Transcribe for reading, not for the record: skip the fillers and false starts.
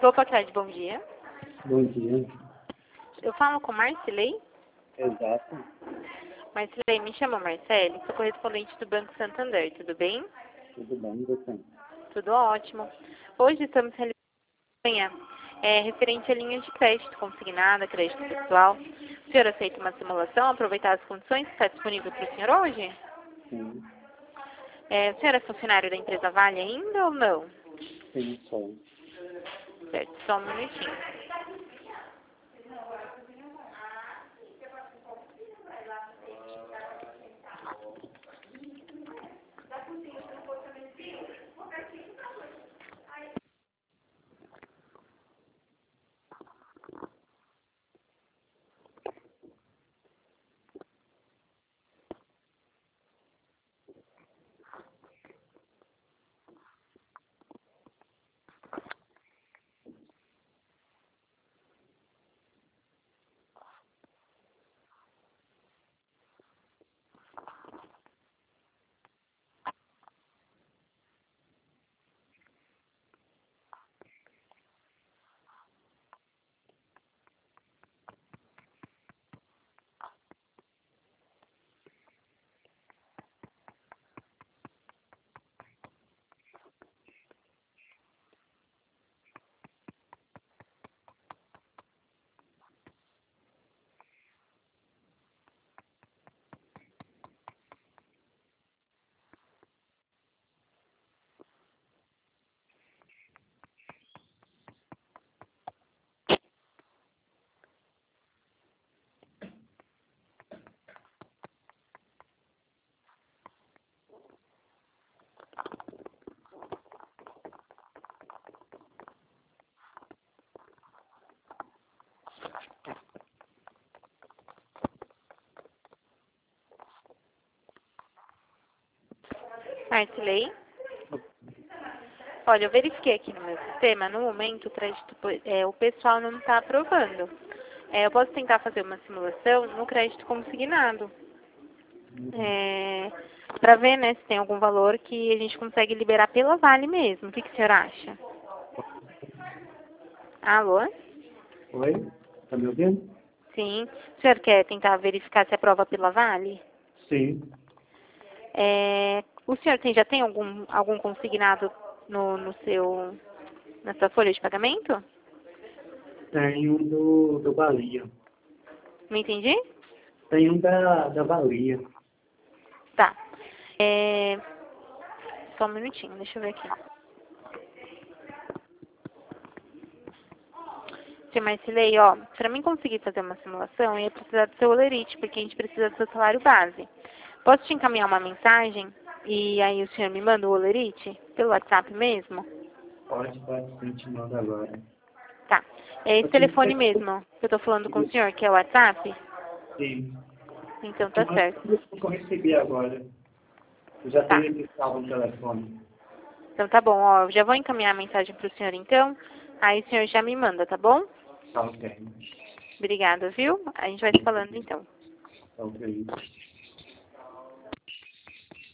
Opa, Cláudio, bom dia. Bom dia. Eu falo com Marcilei. Exato. Marcilei, me chamo Marcele, sou correspondente do Banco Santander, tudo bem? Tudo bem, você? Tudo ótimo. Hoje estamos realizando uma campanha referente a linhas de crédito consignada, crédito pessoal. O senhor aceita uma simulação, aproveitar as condições que está disponível para o senhor hoje? Sim, O senhor é funcionário da empresa Vale ainda ou não? sim, sou. Certo, só um minutinho. Marcilei? Olha, eu verifiquei aqui no meu sistema, no momento o crédito, o pessoal não está aprovando. Eu posso tentar fazer uma simulação no crédito consignado. Para ver, né, se tem algum valor que a gente consegue liberar pela Vale mesmo. O que o senhor acha? Alô? Oi? Tá me ouvindo? Sim. O senhor quer tentar verificar se aprova pela Vale? Sim. O senhor já tem algum consignado na sua folha de pagamento? Tem um do Bahia. Não entendi? Tem um da Bahia. Tá. Só um minutinho, deixa eu ver aqui. Sr. Marcilei, ó, para mim conseguir fazer uma simulação, eu ia precisar do seu olerite, porque a gente precisa do seu salário base. Posso te encaminhar uma mensagem e aí o senhor me manda o olerite? Pelo WhatsApp mesmo? Pode sim, te mando agora. Tá. É esse Eu te telefone mando- mesmo que eu tô falando com o senhor, que é o WhatsApp? Sim. Então Te tá mando certo. tudo que eu recebi agora. Eu já Tá. tenho aqui salvo no telefone. Então tá bom, ó, eu já vou encaminhar a mensagem pro senhor então, aí o senhor já me manda, tá bom? Tá ok. Obrigada, viu? A gente vai se falando então. Tá ok.